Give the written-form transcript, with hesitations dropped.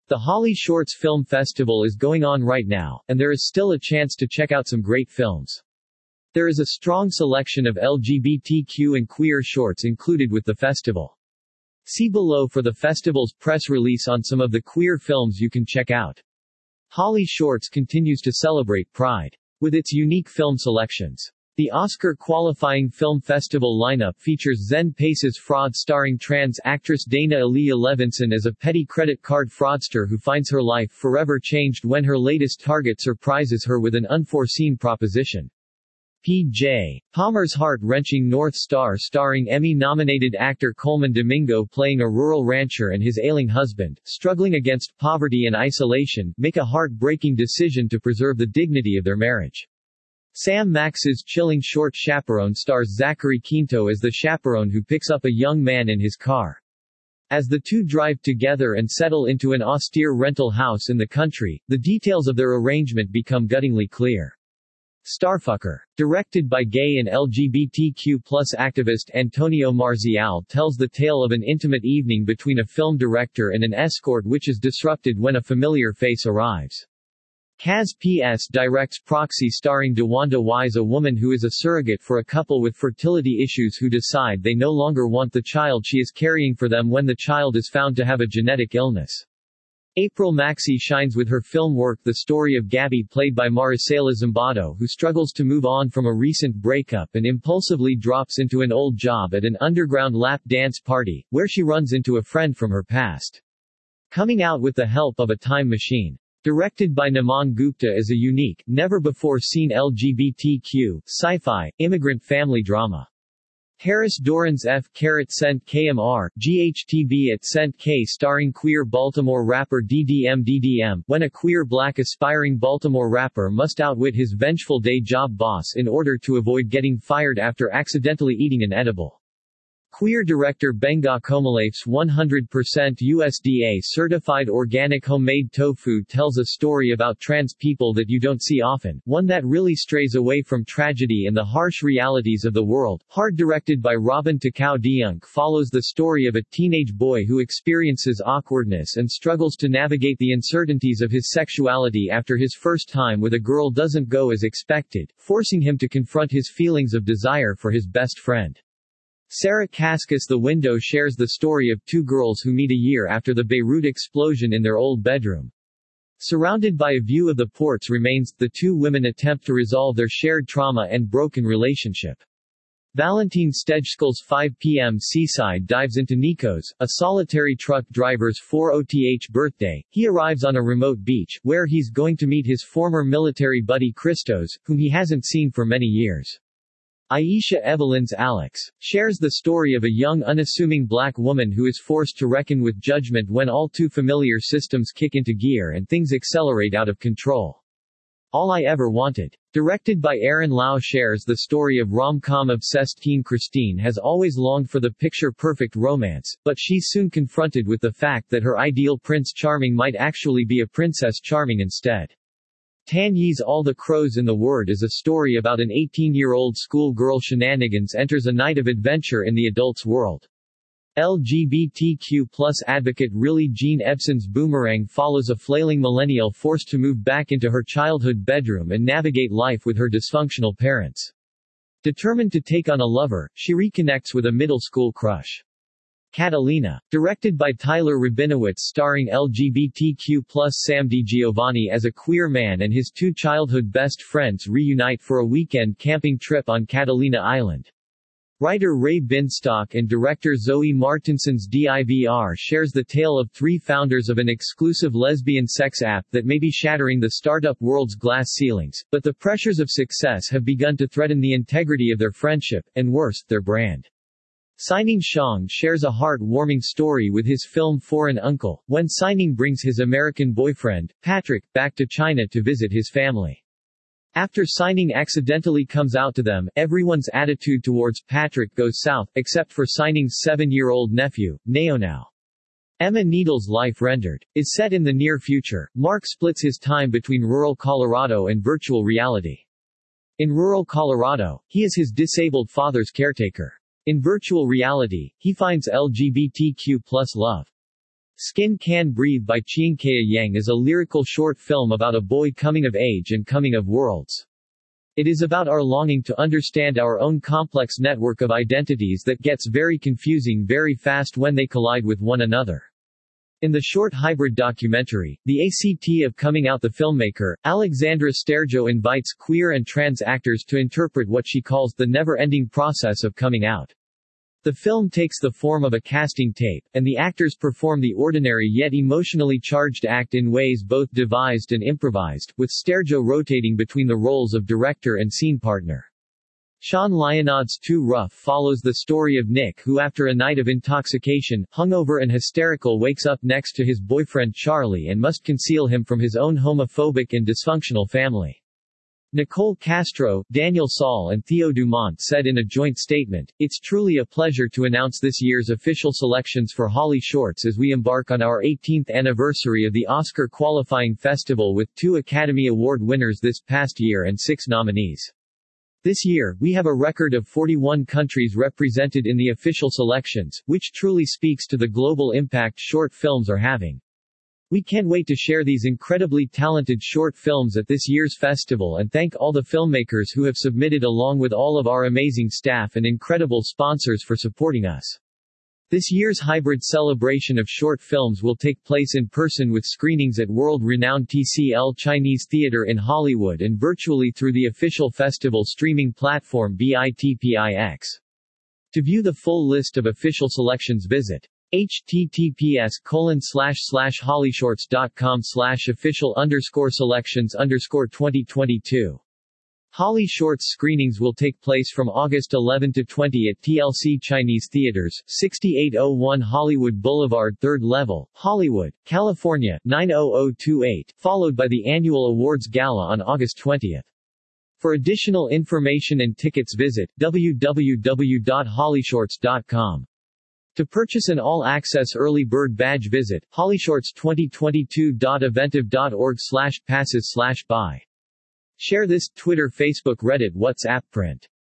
The Holly Shorts Film Festival is going on right now, and there is still a chance to check out some great films. There is a strong selection of LGBTQ and queer shorts included with the festival. See below for the festival's press release on some of the queer films you can check out. Holly Shorts continues to celebrate Pride with its unique film selections. The Oscar-qualifying film festival lineup features Zen Pace's Fraud starring trans actress Dana Aaliyah Levinson as a petty credit card fraudster who finds her life forever changed when her latest target surprises her with an unforeseen proposition. P.J. Palmer's heart-wrenching North Star starring Emmy-nominated actor Coleman Domingo playing a rural rancher and his ailing husband, struggling against poverty and isolation, make a heart-breaking decision to preserve the dignity of their marriage. Sam Max's chilling short Chaperone stars Zachary Quinto as the chaperone who picks up a young man in his car. As the two drive together and settle into an austere rental house in the country, the details of their arrangement become guttingly clear. Starfucker, directed by gay and LGBTQ+ activist Antonio Marzial, tells the tale of an intimate evening between a film director and an escort which is disrupted when a familiar face arrives. Kaz P.S. directs Proxy starring DeWanda Wise, a woman who is a surrogate for a couple with fertility issues who decide they no longer want the child she is carrying for them when the child is found to have a genetic illness. April Maxey shines with her film work the story of Gabby played by Maricela Zimbardo who struggles to move on from a recent breakup and impulsively drops into an old job at an underground lap dance party, where she runs into a friend from her past. Coming out with the help of a time machine. Directed by Naman Gupta is a unique, never-before-seen LGBTQ, sci-fi, immigrant family drama. Harris Doran's F. Cent KMR, GHTB at Cent K starring queer Baltimore rapper DDM, when a queer black aspiring Baltimore rapper must outwit his vengeful day job boss in order to avoid getting fired after accidentally eating an edible. Queer director Benga Komalafe's 100% USDA-certified organic homemade tofu tells a story about trans people that you don't see often, one that really strays away from tragedy and the harsh realities of the world. Hard directed by Robin Takao Deunk follows the story of a teenage boy who experiences awkwardness and struggles to navigate the uncertainties of his sexuality after his first time with a girl doesn't go as expected, forcing him to confront his feelings of desire for his best friend. Sarah Cascas The Window shares the story of two girls who meet a year after the Beirut explosion in their old bedroom. Surrounded by a view of the port's remains, the two women attempt to resolve their shared trauma and broken relationship. Valentine Stejskel's 5 p.m. Seaside dives into Nikos, a solitary truck driver's 4th birthday. He arrives on a remote beach, where he's going to meet his former military buddy Christos, whom he hasn't seen for many years. Aisha Evelyn's Alex shares the story of a young unassuming black woman who is forced to reckon with judgment when all too familiar systems kick into gear and things accelerate out of control. All I Ever Wanted, directed by Aaron Lau, shares the story of rom-com obsessed teen Christine has always longed for the picture-perfect romance, but she's soon confronted with the fact that her ideal Prince Charming might actually be a Princess Charming instead. Tan Yi's All the Crows in the Word is a story about an 18-year-old schoolgirl shenanigans enters a night of adventure in the adult's world. LGBTQ+ advocate Riley Jean Ebsen's Boomerang follows a flailing millennial forced to move back into her childhood bedroom and navigate life with her dysfunctional parents. Determined to take on a lover, she reconnects with a middle school crush. Catalina, directed by Tyler Rabinowitz starring LGBTQ+ Sam DiGiovanni as a queer man and his two childhood best friends reunite for a weekend camping trip on Catalina Island. Writer Ray Binstock and director Zoe Martinson's DIVR shares the tale of three founders of an exclusive lesbian sex app that may be shattering the startup world's glass ceilings, but the pressures of success have begun to threaten the integrity of their friendship, and worse, their brand. Signing Shang shares a heart-warming story with his film Foreign Uncle, when Signing brings his American boyfriend, Patrick, back to China to visit his family. After Signing accidentally comes out to them, everyone's attitude towards Patrick goes south, except for Signing's 7-year-old nephew, Naonao. Emma Needle's Life Rendered is set in the near future. Mark splits his time between rural Colorado and virtual reality. In rural Colorado, he is his disabled father's caretaker. In virtual reality, he finds LGBTQ+ love. Skin Can Breathe by Chiangkaya Yang is a lyrical short film about a boy coming of age and coming of worlds. It is about our longing to understand our own complex network of identities that gets very confusing very fast when they collide with one another. In the short hybrid documentary, The ACT of Coming Out, the filmmaker, Alexandra Sterjo invites queer and trans actors to interpret what she calls the never-ending process of coming out. The film takes the form of a casting tape, and the actors perform the ordinary yet emotionally charged act in ways both devised and improvised, with Sterjo rotating between the roles of director and scene partner. Sean Lyonnaud's Too Rough follows the story of Nick, who after a night of intoxication, hungover and hysterical, wakes up next to his boyfriend Charlie and must conceal him from his own homophobic and dysfunctional family. Nicole Castro, Daniel Saul and Theo Dumont said in a joint statement, "It's truly a pleasure to announce this year's official selections for Holly Shorts as we embark on our 18th anniversary of the Oscar qualifying festival with 2 Academy Award winners this past year and 6 nominees. This year, we have a record of 41 countries represented in the official selections, which truly speaks to the global impact short films are having. We can't wait to share these incredibly talented short films at this year's festival and thank all the filmmakers who have submitted along with all of our amazing staff and incredible sponsors for supporting us. This year's hybrid celebration of short films will take place in person with screenings at world-renowned TCL Chinese Theater in Hollywood and virtually through the official festival streaming platform BITPIX. To view the full list of official selections visit https://hollyshorts.com/official_selections_2022. Holly Shorts screenings will take place from August 11 to 20 at TLC Chinese Theaters, 6801 Hollywood Boulevard 3rd level, Hollywood, California, 90028, followed by the annual awards gala on August 20. For additional information and tickets visit www.hollyshorts.com. To purchase an all-access early bird badge visit hollyshorts2022.eventive.org/passes/buy. Share this, Twitter, Facebook, Reddit, WhatsApp, print.